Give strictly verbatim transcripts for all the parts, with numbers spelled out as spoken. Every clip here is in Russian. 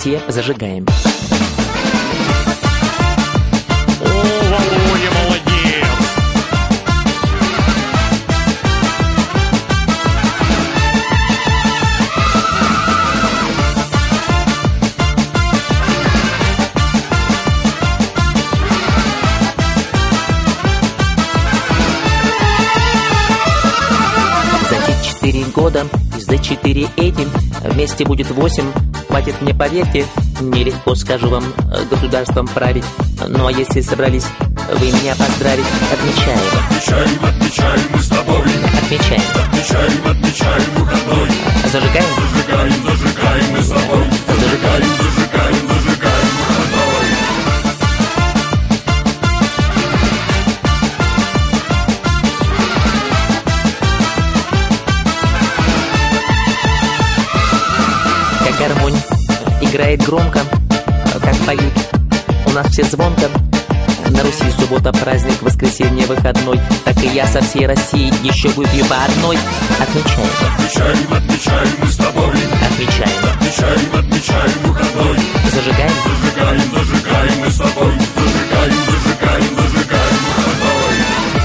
Все зажигаем. О, Володя, молодец! За четыре года, за четыре этим, вместе будет восемь. Хватит мне, поверьте, нелегко, скажу вам, государством править. Ну а если собрались вы меня поздравить, отмечаем. Отмечаем, отмечаем мы с тобой. Отмечаем. Отмечаем, отмечаем выходной. Зажигаем. Зажигаем, зажигаем мы с тобой. Зажигаем, зажигаем, зажигаем выходной. Как гармонь играет громко, как поют у нас все звонко. На Руси суббота праздник, воскресенье выходной. Так и я со всей России еще выпью по одной. Отмечаем. Отмечаем, отмечаем мы с тобой. Отмечаем. Отмечаем, отмечаем выходной. Зажигаем. Зажигаем, зажигаем мы с тобой. Зажигаем, зажигаем, зажигаем выходной.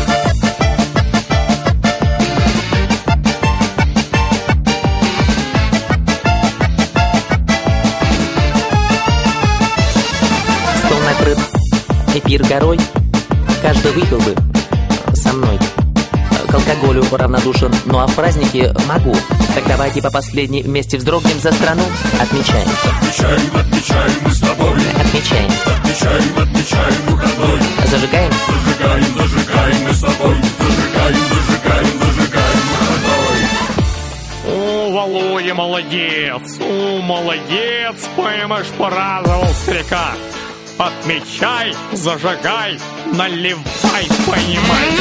Стол накрыт, эпир горой. Каждый выпил бы со мной. К алкоголю равнодушен, ну а в празднике могу. Так давайте по последней вместе вздрогнем за страну. Отмечаем. Отмечаем, отмечаем мы с тобой. Отмечаем. Отмечаем, отмечаем выходной. Зажигаем. Зажигаем, зажигаем мы с тобой. Зажигаем, зажигаем, зажигаем выходной. О, Володя, молодец! О, молодец! Поймешь, порадовал старика. Отмечай, зажигай, наливай, понимай.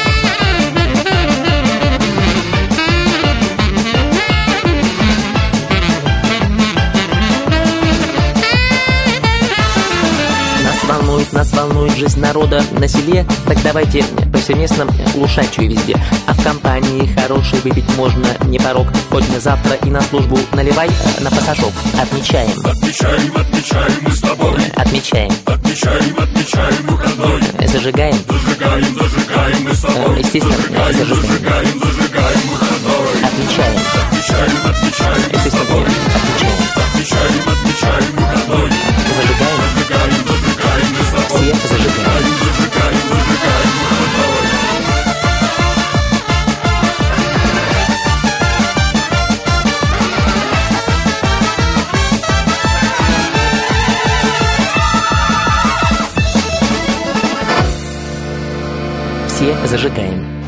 Нас волнует, нас волнует жизнь народа на селе. Так давайте повсеместно лушачую везде. А в компании хорошей выпить можно не порог. Хоть на завтра и на службу наливай на пассажок. Отмечаем. Отмечаем, отмечаем мы с тобой. Отмечаем. Отмечаем, отмечаем выходной. Зажигаем. Зажигаем, зажигаем мы с тобой. Естественно, Зажигаем, зажигаем. зажигаем, зажигаем выходной. Отмечаем. Отмечаем, отмечаем мы с Естественно, тобой. отмечаем. Отмечаем, отмечаем выходной. Зажигаем. Зажигаем, зажигаем мы с тобой. Все зажигаем. Зажигаем, зажигаем выходной. Все зажигаем.